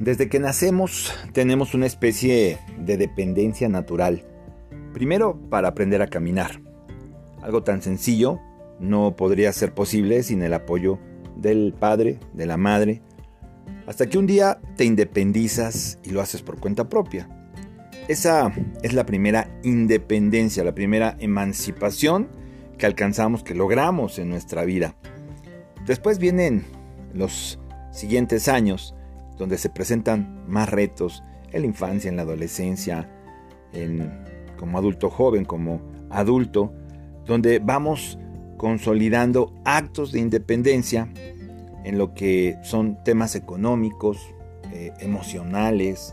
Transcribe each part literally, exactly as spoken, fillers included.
Desde que nacemos tenemos una especie de dependencia natural. Primero, para aprender a caminar. Algo tan sencillo no podría ser posible sin el apoyo del padre, de la madre, hasta que un día te independizas y lo haces por cuenta propia. Esa es la primera independencia, la primera emancipación que alcanzamos, que logramos en nuestra vida. Después vienen los siguientes años, donde se presentan más retos en la infancia, en la adolescencia, en, como adulto joven, como adulto, donde vamos consolidando actos de independencia en lo que son temas económicos, eh, emocionales,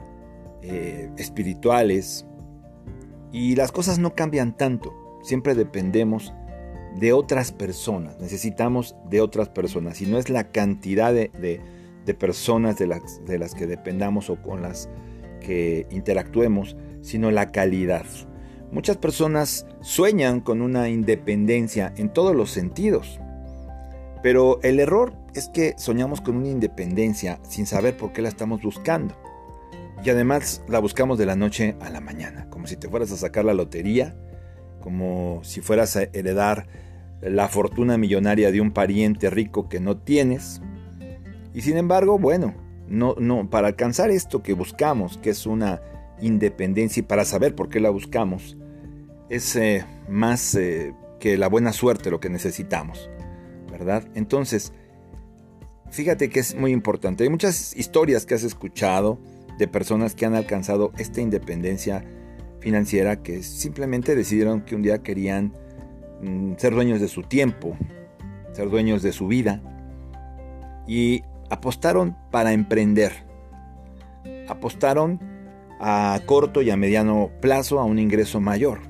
eh, espirituales, y las cosas no cambian tanto. Siempre dependemos de otras personas, necesitamos de otras personas, y no es la cantidad de, de, de personas de las, de las que dependamos o con las que interactuemos, sino la calidad. Muchas personas sueñan con una independencia en todos los sentidos, pero el error es que soñamos con una independencia sin saber por qué la estamos buscando, y además la buscamos de la noche a la mañana, como si te fueras a sacar la lotería, como si fueras a heredar la fortuna millonaria de un pariente rico que no tienes. Y sin embargo, bueno, no, no, para alcanzar esto que buscamos, que es una independencia, y para saber por qué la buscamos, es eh, más eh, que la buena suerte lo que necesitamos, ¿verdad? Entonces, fíjate que es muy importante. Hay muchas historias que has escuchado de personas que han alcanzado esta independencia financiera, que simplemente decidieron que un día querían mm, ser dueños de su tiempo, ser dueños de su vida, y apostaron para emprender. Apostaron a corto y a mediano plazo a un ingreso mayor.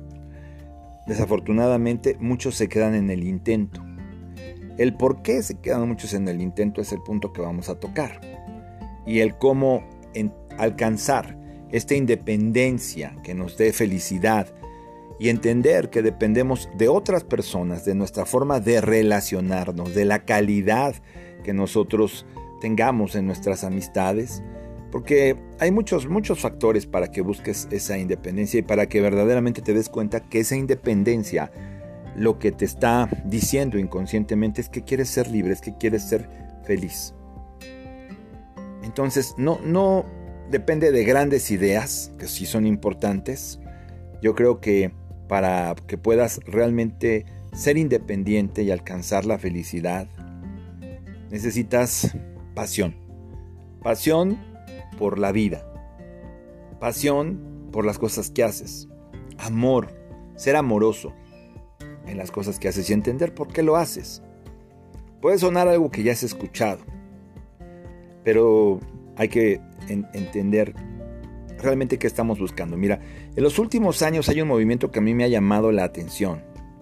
Desafortunadamente, muchos se quedan en el intento. El por qué se quedan muchos en el intento es el punto que vamos a tocar. Y el cómo en, alcanzar esta independencia que nos dé felicidad, y entender que dependemos de otras personas, de nuestra forma de relacionarnos, de la calidad que nosotros tengamos en nuestras amistades, porque hay muchos, muchos factores para que busques esa independencia y para que verdaderamente te des cuenta que esa independencia lo que te está diciendo inconscientemente es que quieres ser libre, es que quieres ser feliz. Entonces no, no depende de grandes ideas, que sí son importantes. Yo creo que para que puedas realmente ser independiente y alcanzar la felicidad, necesitas pasión. Pasión por la vida. Pasión por las cosas que haces. Amor. Ser amoroso en las cosas que haces y entender por qué lo haces. Puede sonar algo que ya has escuchado, pero hay que en- entender realmente qué estamos buscando. Mira, en los últimos años hay un movimiento que a mí me ha llamado la atención,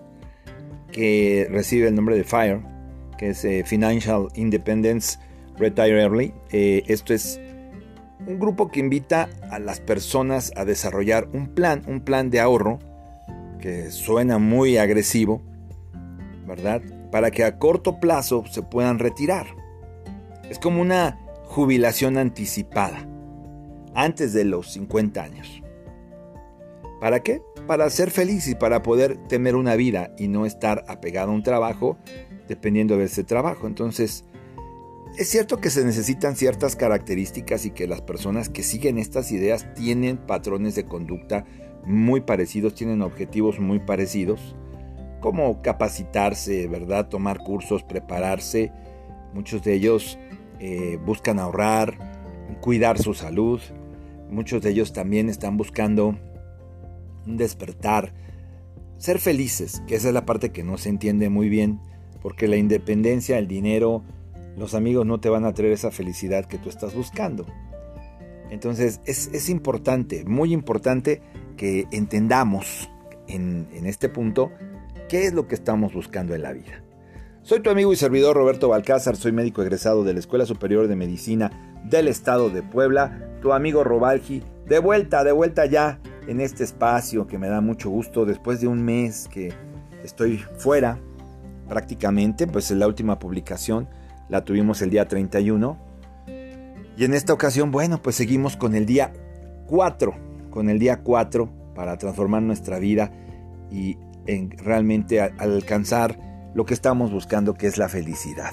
que recibe el nombre de FIRE, que es eh, Financial Independence Retire Early. Eh, esto es un grupo que invita a las personas a desarrollar un plan, un plan de ahorro, que suena muy agresivo, ¿verdad? Para que a corto plazo se puedan retirar. Es como una jubilación anticipada, antes de los cincuenta años. ¿Para qué? Para ser feliz y para poder tener una vida y no estar apegado a un trabajo dependiendo de ese trabajo. Entonces, es cierto que se necesitan ciertas características y que las personas que siguen estas ideas tienen patrones de conducta muy parecidos, tienen objetivos muy parecidos, como capacitarse, ¿verdad? Tomar cursos, prepararse. Muchos de ellos eh, buscan ahorrar, cuidar su salud. Muchos de ellos también están buscando un despertar, ser felices, que esa es la parte que no se entiende muy bien, porque la independencia, el dinero, los amigos no te van a traer esa felicidad que tú estás buscando. Entonces es, es importante, muy importante que entendamos en, en este punto qué es lo que estamos buscando en la vida. Soy tu amigo y servidor Roberto Balcázar, soy médico egresado de la Escuela Superior de Medicina del Estado de Puebla, tu amigo Robalgi, de vuelta, de vuelta ya en este espacio que me da mucho gusto después de un mes que estoy fuera prácticamente, pues la última publicación la tuvimos el día treinta y uno Y en esta ocasión, bueno, pues seguimos con el día cuatro, con el día cuatro para transformar nuestra vida y en realmente a, alcanzar lo que estamos buscando, que es la felicidad.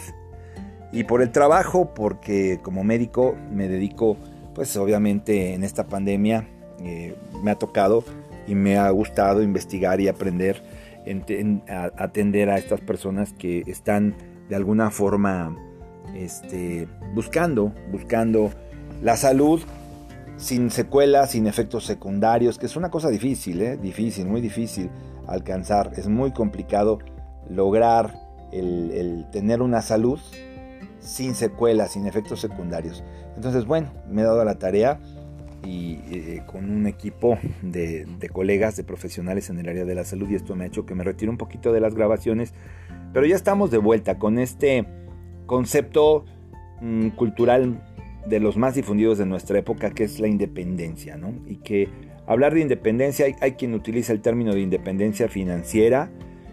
Y por el trabajo, porque como médico me dedico, pues obviamente en esta pandemia eh, me ha tocado y me ha gustado investigar y aprender, en, en, a, atender a estas personas que están de alguna forma este, buscando, buscando la salud sin secuelas, sin efectos secundarios, que es una cosa difícil, ¿eh? difícil, muy difícil alcanzar. Es muy complicado lograr el, el tener una salud sin secuelas, sin efectos secundarios. Entonces, bueno, me he dado a la tarea y eh, con un equipo de, de colegas, de profesionales en el área de la salud, y esto me ha hecho que me retire un poquito de las grabaciones, pero ya estamos de vuelta con este concepto mmm, cultural de los más difundidos de nuestra época, que es la independencia, ¿no? Y que hablar de independencia, hay, hay quien utiliza el término de independencia financiera,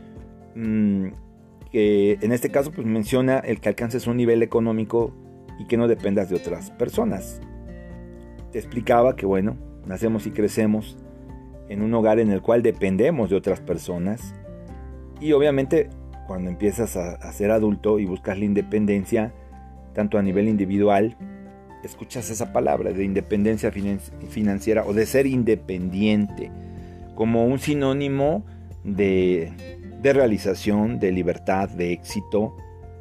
mmm, que en este caso pues menciona el que alcances un nivel económico y que no dependas de otras personas. Te explicaba que bueno, nacemos y crecemos en un hogar en el cual dependemos de otras personas, y obviamente cuando empiezas a, a ser adulto y buscas la independencia, tanto a nivel individual, escuchas esa palabra de independencia financiera o de ser independiente como un sinónimo de, de realización, de libertad, de éxito.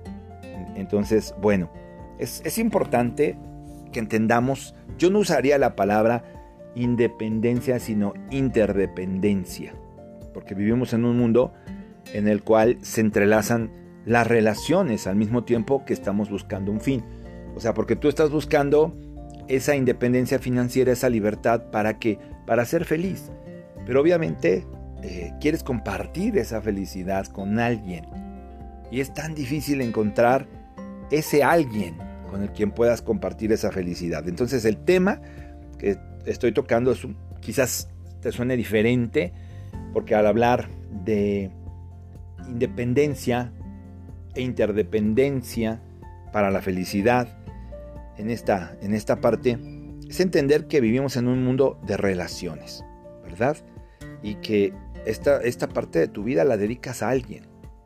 Entonces, bueno, es, es importante que entendamos, yo no usaría la palabra independencia, sino interdependencia, porque vivimos en un mundo en el cual se entrelazan las relaciones al mismo tiempo que estamos buscando un fin. O sea, porque tú estás buscando esa independencia financiera, esa libertad, ¿para qué? Para ser feliz. Pero obviamente eh, quieres compartir esa felicidad con alguien. Y es tan difícil encontrar ese alguien con el quien puedas compartir esa felicidad. Entonces el tema que estoy tocando es un, quizás te suene diferente, porque al hablar de independencia e interdependencia para la felicidad, en esta, en esta parte, es entender que vivimos en un mundo de relaciones, ¿verdad? Y que esta, esta parte de tu vida la dedicas a alguien,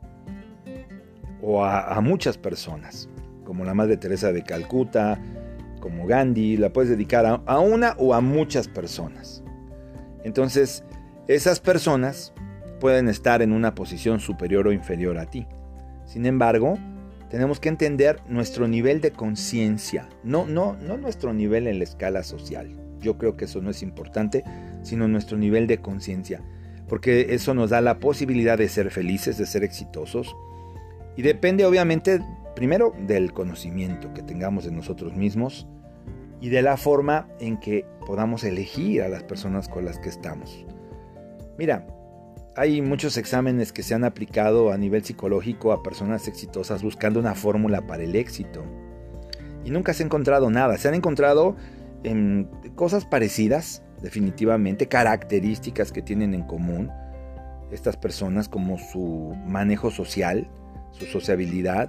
o a, a muchas personas, como la Madre Teresa de Calcuta, como Gandhi, la puedes dedicar a, a una o a muchas personas. Entonces, esas personas pueden estar en una posición superior o inferior a ti. Sin embargo, tenemos que entender nuestro nivel de conciencia, no, no, no nuestro nivel en la escala social. Yo creo que eso no es importante, sino nuestro nivel de conciencia, porque eso nos da la posibilidad de ser felices, de ser exitosos, y depende obviamente primero del conocimiento que tengamos de nosotros mismos y de la forma en que podamos elegir a las personas con las que estamos. Mira, hay muchos exámenes que se han aplicado a nivel psicológico a personas exitosas buscando una fórmula para el éxito. Y nunca se ha encontrado nada. Se han encontrado eh, cosas parecidas, definitivamente, características que tienen en común estas personas, como su manejo social, su sociabilidad.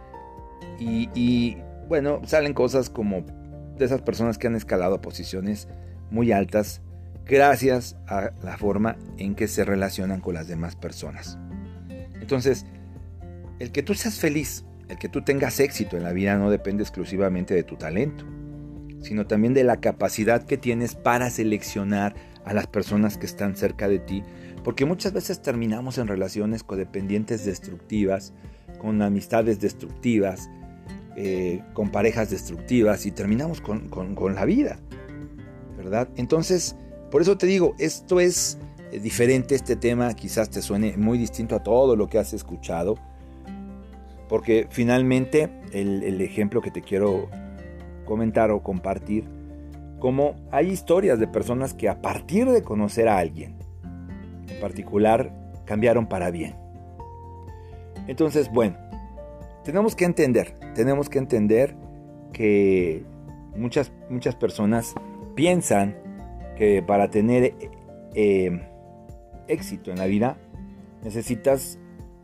Y, y bueno, salen cosas como de esas personas que han escalado a posiciones muy altas gracias a la forma en que se relacionan con las demás personas. Entonces, el que tú seas feliz, el que tú tengas éxito en la vida no depende exclusivamente de tu talento, sino también de la capacidad que tienes para seleccionar a las personas que están cerca de ti, porque muchas veces terminamos en relaciones codependientes destructivas, con amistades destructivas, eh, con parejas destructivas, y terminamos con, con, con la vida, ¿verdad? Entonces, por eso te digo, esto es diferente, este tema quizás te suene muy distinto a todo lo que has escuchado, porque finalmente el, el ejemplo que te quiero comentar o compartir, como hay historias de personas que a partir de conocer a alguien en particular cambiaron para bien. Entonces, bueno, tenemos que entender, tenemos que entender que muchas, muchas personas piensan que para tener eh, éxito en la vida necesitas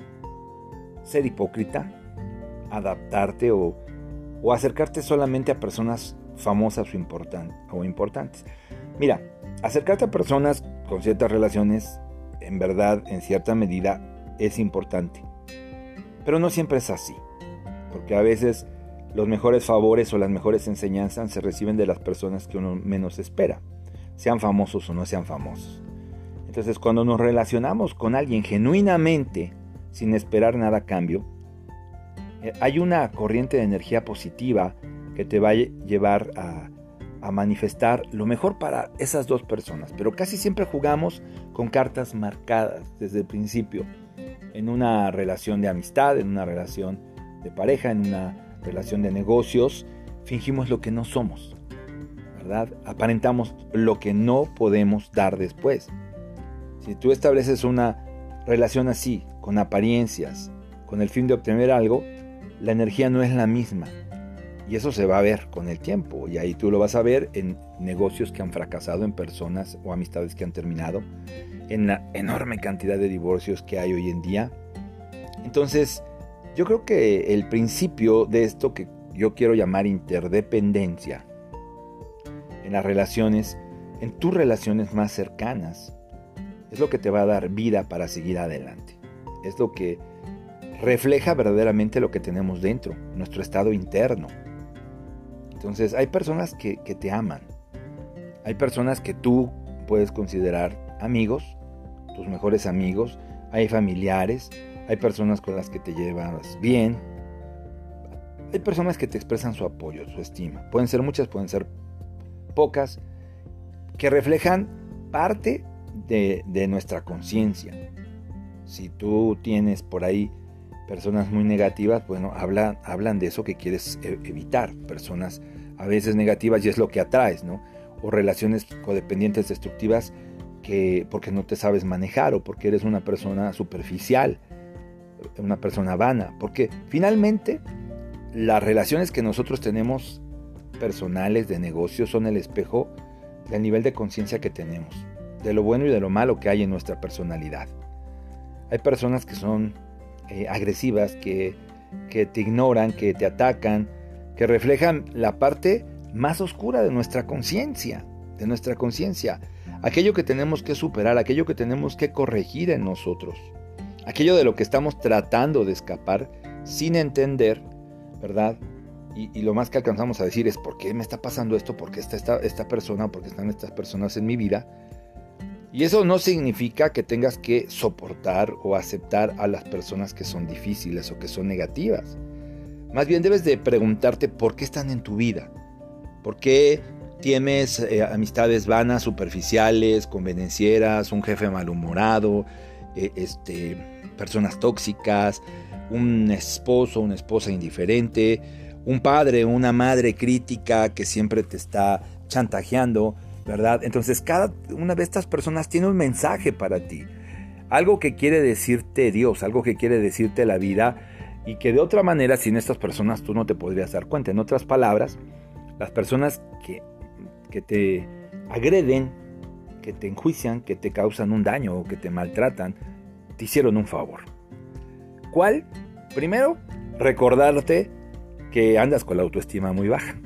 ser hipócrita, adaptarte o, o acercarte solamente a personas famosas o, importan, o importantes. Mira, acercarte a personas con ciertas relaciones, en verdad, en cierta medida, es importante. Pero no siempre es así, porque a veces los mejores favores o las mejores enseñanzas se reciben de las personas que uno menos espera, sean famosos o no sean famosos. Entonces, cuando nos relacionamos con alguien genuinamente, sin esperar nada a cambio, hay una corriente de energía positiva que te va a llevar a, a manifestar lo mejor para esas dos personas. Pero casi siempre jugamos con cartas marcadas desde el principio, en una relación de amistad, en una relación de pareja, en una relación de negocios. Fingimos lo que no somos, ¿verdad? Aparentamos lo que no podemos dar después. Si tú estableces una relación así, con apariencias, con el fin de obtener algo, la energía no es la misma. Y eso se va a ver con el tiempo. Y ahí tú lo vas a ver en negocios que han fracasado, en personas o amistades que han terminado, en la enorme cantidad de divorcios que hay hoy en día. Entonces, yo creo que el principio de esto que yo quiero llamar interdependencia en las relaciones, en tus relaciones más cercanas, es lo que te va a dar vida para seguir adelante. Es lo que refleja verdaderamente lo que tenemos dentro, nuestro estado interno. Entonces, hay personas que, que te aman. Hay personas que tú puedes considerar amigos, tus mejores amigos. Hay familiares, hay personas con las que te llevas bien. Hay personas que te expresan su apoyo, su estima. Pueden ser muchas, pueden ser pocas, que reflejan parte de, de nuestra conciencia. Si tú tienes por ahí personas muy negativas, bueno, hablan, hablan de eso que quieres evitar. Personas a veces negativas y es lo que atraes, ¿no? O relaciones codependientes destructivas que porque no te sabes manejar o porque eres una persona superficial, una persona vana. Porque finalmente las relaciones que nosotros tenemos personales de negocios son el espejo del nivel de conciencia que tenemos, de lo bueno y de lo malo que hay en nuestra personalidad. Hay personas que son eh, agresivas, que, que te ignoran, que te atacan, que reflejan la parte más oscura de nuestra conciencia, de nuestra conciencia, aquello que tenemos que superar, aquello que tenemos que corregir en nosotros, aquello de lo que estamos tratando de escapar sin entender, ¿verdad? Y, y lo más que alcanzamos a decir es ¿por qué me está pasando esto? ¿Por qué está esta, esta persona? ¿Por qué están estas personas en mi vida? Y eso no significa que tengas que soportar o aceptar a las personas que son difíciles o que son negativas. Más bien debes de preguntarte por qué están en tu vida. ¿Por qué tienes eh, amistades vanas, superficiales, convenencieras, un jefe malhumorado, eh, este, personas tóxicas, un esposo, una esposa indiferente, un padre, una madre crítica que siempre te está chantajeando, ¿verdad? Entonces cada una de estas personas tiene un mensaje para ti, algo que quiere decirte Dios, algo que quiere decirte la vida y que de otra manera sin estas personas tú no te podrías dar cuenta. En otras palabras, las personas que, que te agreden, que te enjuician, que te causan un daño o que te maltratan, te hicieron un favor. ¿Cuál? Primero, recordarte que andas con la autoestima muy baja.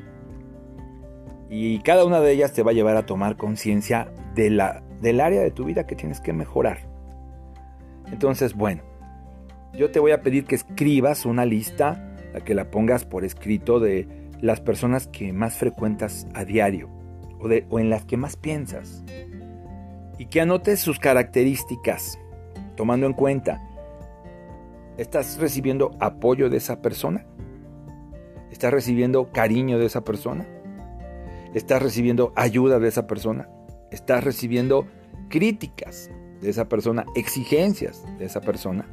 Y cada una de ellas te va a llevar a tomar conciencia de la, del área de tu vida que tienes que mejorar. Entonces, bueno, yo te voy a pedir que escribas una lista, a que la pongas por escrito de las personas que más frecuentas a diario o, de, o en las que más piensas. Y que anotes sus características, tomando en cuenta, ¿estás recibiendo apoyo de esa persona? ¿Estás recibiendo cariño de esa persona? ¿Estás recibiendo ayuda de esa persona? ¿Estás recibiendo críticas de esa persona? ¿Exigencias de esa persona?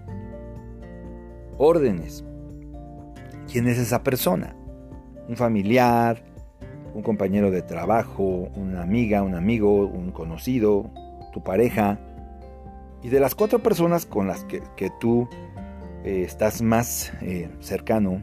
¿Órdenes? ¿Quién es esa persona? ¿Un familiar? ¿Un compañero de trabajo? ¿Una amiga? ¿Un amigo? ¿Un conocido? ¿Tu pareja? Y de las cuatro personas con las que, que tú eh, estás más eh, cercano,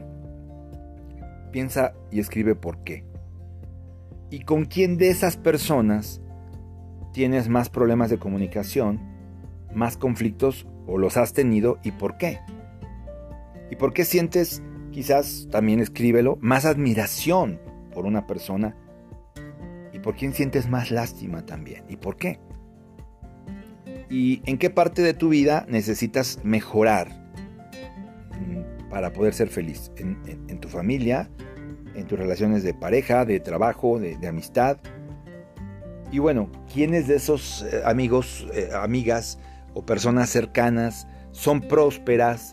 piensa y escribe por qué. ¿Y con quién de esas personas tienes más problemas de comunicación, más conflictos o los has tenido y por qué? ¿Y por qué sientes, quizás también escríbelo, más admiración por una persona por quién sientes más lástima también y por qué. Y en qué parte de tu vida necesitas mejorar para poder ser feliz. En, en, en tu familia, en tus relaciones de pareja, de trabajo, de, de amistad. Y bueno, ¿quiénes de esos eh, amigos, eh, amigas o personas cercanas son prósperas,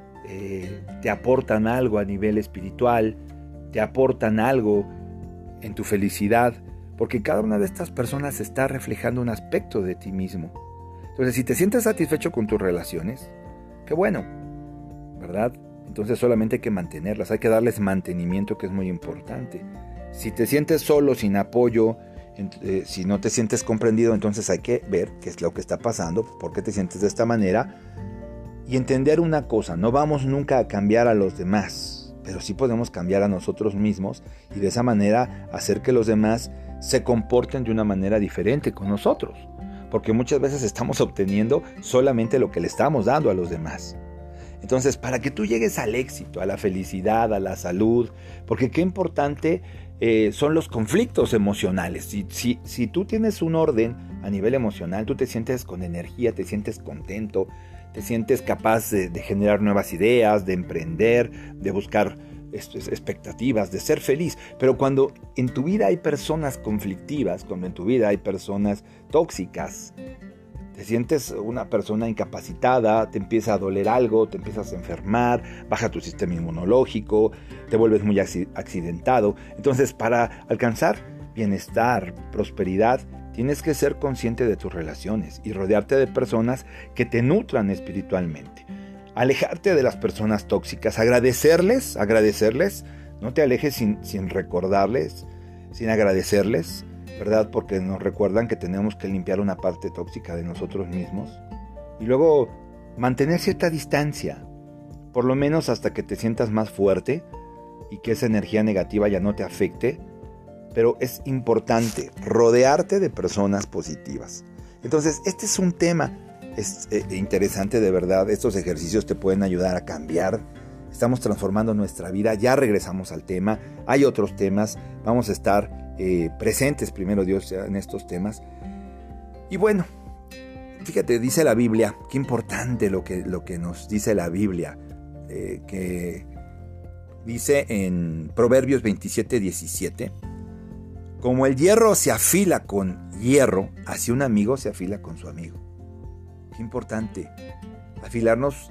eh, te aportan algo a nivel espiritual, te aportan algo en tu felicidad? Porque cada una de estas personas está reflejando un aspecto de ti mismo. Entonces, si te sientes satisfecho con tus relaciones, qué bueno, ¿verdad? Entonces solamente hay que mantenerlas, hay que darles mantenimiento, que es muy importante. Si te sientes solo, sin apoyo, eh, si no te sientes comprendido, entonces hay que ver qué es lo que está pasando, por qué te sientes de esta manera, y entender una cosa: no vamos nunca a cambiar a los demás, pero sí podemos cambiar a nosotros mismos y de esa manera hacer que los demás se comporten de una manera diferente con nosotros, porque muchas veces estamos obteniendo solamente lo que le estamos dando a los demás. Entonces, para que tú llegues al éxito, a la felicidad, a la salud, porque qué importante eh, son los conflictos emocionales. Si, si, si tú tienes un orden a nivel emocional, tú te sientes con energía, te sientes contento, te sientes capaz de, de generar nuevas ideas, de emprender, de buscar expectativas, de ser feliz. Pero cuando en tu vida hay personas conflictivas, cuando en tu vida hay personas tóxicas, te sientes una persona incapacitada, te empieza a doler algo, te empiezas a enfermar, baja tu sistema inmunológico, te vuelves muy accidentado. Entonces, para alcanzar bienestar, prosperidad, tienes que ser consciente de tus relaciones y rodearte de personas que te nutran espiritualmente. Alejarte de las personas tóxicas, agradecerles, agradecerles, no te alejes sin, sin recordarles, sin agradecerles, ¿verdad? Porque nos recuerdan que tenemos que limpiar una parte tóxica de nosotros mismos. Y luego mantener cierta distancia, por lo menos hasta que te sientas más fuerte y que esa energía negativa ya no te afecte. Pero es importante rodearte de personas positivas. Entonces, este es un tema es, eh, interesante de verdad. Estos ejercicios te pueden ayudar a cambiar. Estamos transformando nuestra vida. Ya regresamos al tema. Hay otros temas. Vamos a estar Eh, presentes, primero Dios, en estos temas. Y bueno, fíjate, dice la Biblia, qué importante lo que, lo que nos dice la Biblia, eh, que dice en Proverbios veintisiete, diecisiete, como el hierro se afila con hierro, así un amigo se afila con su amigo. Qué importante afilarnos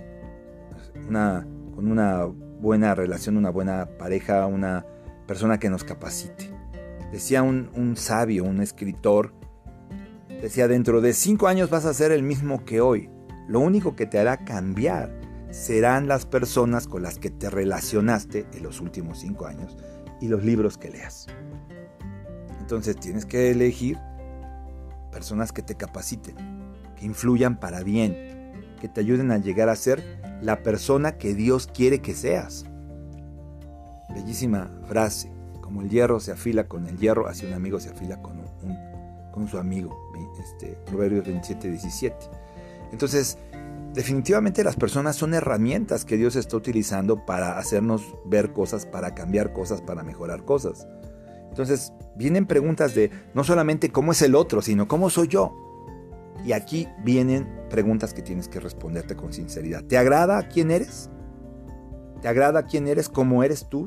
una, con una buena relación, una buena pareja, una persona que nos capacite. Decía un, un sabio, un escritor, decía, dentro de cinco años vas a ser el mismo que hoy. Lo único que te hará cambiar serán las personas con las que te relacionaste en los últimos cinco años y los libros que leas. Entonces tienes que elegir personas que te capaciten, que influyan para bien, que te ayuden a llegar a ser la persona que Dios quiere que seas. Bellísima frase. Como el hierro se afila con el hierro, así un amigo se afila con, un, con su amigo. Este, Proverbios veintisiete, diecisiete. Entonces, definitivamente las personas son herramientas que Dios está utilizando para hacernos ver cosas, para cambiar cosas, para mejorar cosas. Entonces, vienen preguntas de no solamente cómo es el otro, sino cómo soy yo. Y aquí vienen preguntas que tienes que responderte con sinceridad. ¿Te agrada quién eres? ¿Te agrada quién eres? ¿Cómo eres tú?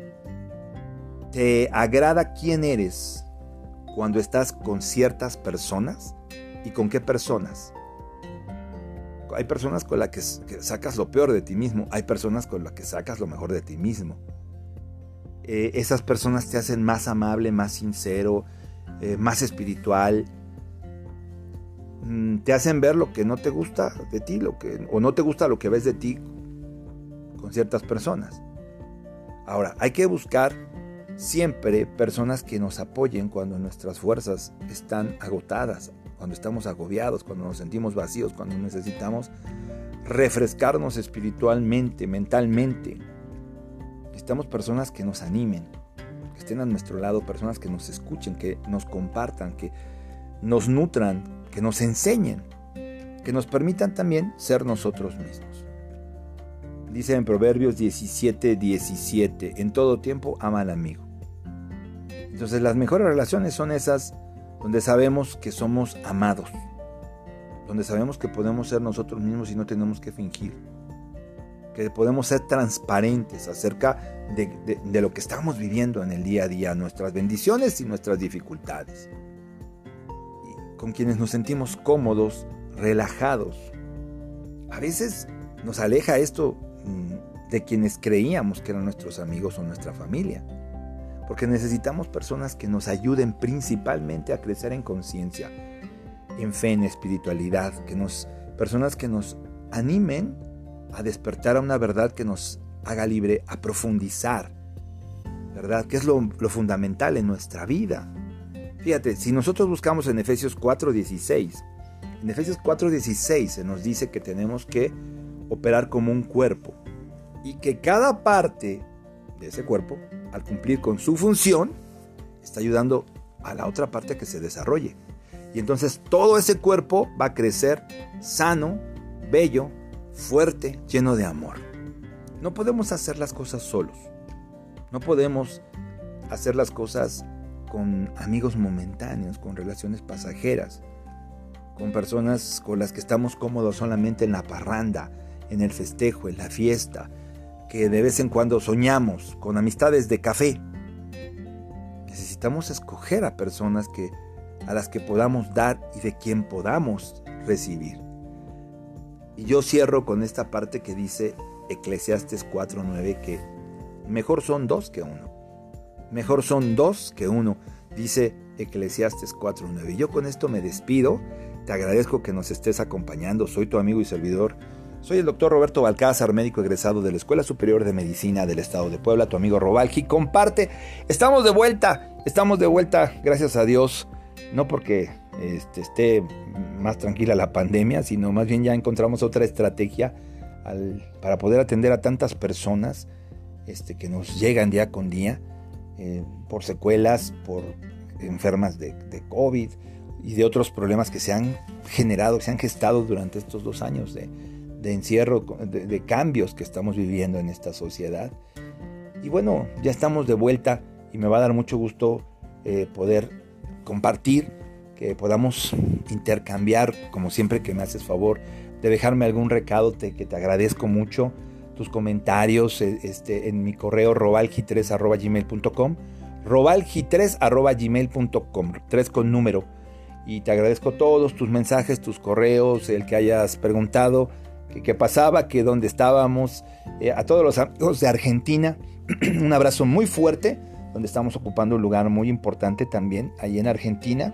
¿Te agrada quién eres cuando estás con ciertas personas? ¿Y con qué personas? Hay personas con las que sacas lo peor de ti mismo. Hay personas con las que sacas lo mejor de ti mismo. Eh, esas personas te hacen más amable, más sincero, eh, más espiritual. Mm, te hacen ver lo que no te gusta de ti, lo que, o no te gusta lo que ves de ti con ciertas personas. Ahora, hay que buscar siempre personas que nos apoyen cuando nuestras fuerzas están agotadas, cuando estamos agobiados, cuando nos sentimos vacíos, cuando necesitamos refrescarnos espiritualmente, mentalmente. Necesitamos personas que nos animen, que estén a nuestro lado, personas que nos escuchen, que nos compartan, que nos nutran, que nos enseñen, que nos permitan también ser nosotros mismos. Dice en Proverbios diecisiete, diecisiete, en todo tiempo ama al amigo Entonces las mejores relaciones son esas donde sabemos que somos amados, donde sabemos que podemos ser nosotros mismos y no tenemos que fingir, que podemos ser transparentes acerca de, de, de lo que estamos viviendo en el día a día, nuestras bendiciones y nuestras dificultades, y con quienes nos sentimos cómodos, relajados. A veces nos aleja esto de quienes creíamos que eran nuestros amigos o nuestra familia, porque necesitamos personas que nos ayuden principalmente a crecer en conciencia, en fe, en espiritualidad, que nos, personas que nos animen a despertar a una verdad que nos haga libre, a profundizar, ¿verdad? Que es lo, lo fundamental en nuestra vida. Fíjate, si nosotros buscamos en Efesios cuatro dieciséis, en Efesios cuatro dieciséis se nos dice que tenemos que operar como un cuerpo y que cada parte de ese cuerpo, al cumplir con su función, está ayudando a la otra parte a que se desarrolle. Y entonces todo ese cuerpo va a crecer sano, bello, fuerte, lleno de amor. No podemos hacer las cosas solos. No podemos hacer las cosas con amigos momentáneos, con relaciones pasajeras, con personas con las que estamos cómodos solamente en la parranda, en el festejo, en la fiesta, que de vez en cuando soñamos, con amistades de café. Necesitamos escoger a personas que, a las que podamos dar y de quien podamos recibir. Y yo cierro con esta parte que dice Eclesiastes cuatro nueve, que mejor son dos que uno. Mejor son dos que uno, dice Eclesiastes cuatro nueve. Yo con esto me despido. Te agradezco que nos estés acompañando. Soy tu amigo y servidor. Soy el doctor Roberto Balcázar, médico egresado de la Escuela Superior de Medicina del Estado de Puebla, tu amigo Robalji. Comparte, estamos de vuelta, estamos de vuelta, gracias a Dios, no porque este, esté más tranquila la pandemia, sino más bien ya encontramos otra estrategia al, para poder atender a tantas personas este, que nos llegan día con día, eh, por secuelas, por enfermas de, de COVID y de otros problemas que se han generado, que se han gestado durante estos dos años de de encierro, de, de cambios que estamos viviendo en esta sociedad. Y bueno, ya estamos de vuelta y me va a dar mucho gusto eh, poder compartir, que podamos intercambiar, como siempre que me haces favor de dejarme algún recado, te, que te agradezco mucho, tus comentarios este, en mi correo robalji tres arroba gmail punto com, robalji tres arroba gmail punto com, tres con número, y te agradezco todos tus mensajes, tus correos, el que hayas preguntado que qué pasaba, que dónde estábamos, eh, a todos los amigos de Argentina, un abrazo muy fuerte, donde estamos ocupando un lugar muy importante también, ahí en Argentina,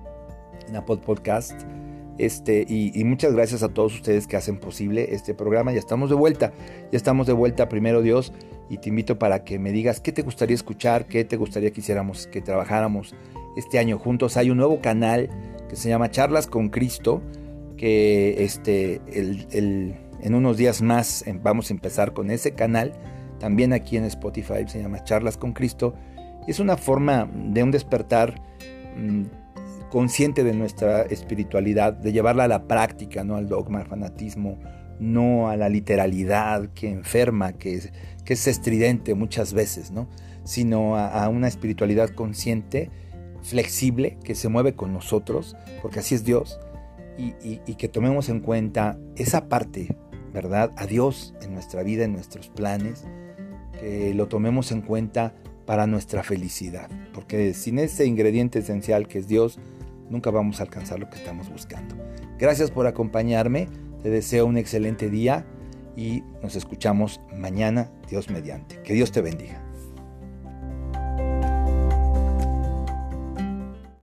en Apple Podcast, este, y, y muchas gracias a todos ustedes que hacen posible este programa. Ya estamos de vuelta, ya estamos de vuelta, primero Dios, y te invito para que me digas qué te gustaría escuchar, qué te gustaría que hiciéramos, que trabajáramos este año juntos. Hay un nuevo canal que se llama Charlas con Cristo, que este, el, el, en unos días más vamos a empezar con ese canal, también aquí en Spotify, se llama Charlas con Cristo, y es una forma de un despertar mmm, consciente de nuestra espiritualidad, de llevarla a la práctica, no al dogma, al fanatismo, no a la literalidad que enferma, que es, que es estridente muchas veces, ¿no? Sino a, a una espiritualidad consciente, flexible, que se mueve con nosotros, porque así es Dios. Y, y, y que tomemos en cuenta esa parte, ¿verdad? A Dios en nuestra vida, en nuestros planes, que lo tomemos en cuenta para nuestra felicidad, porque sin ese ingrediente esencial que es Dios, nunca vamos a alcanzar lo que estamos buscando. Gracias por acompañarme, te deseo un excelente día y nos escuchamos mañana, Dios mediante. Que Dios te bendiga.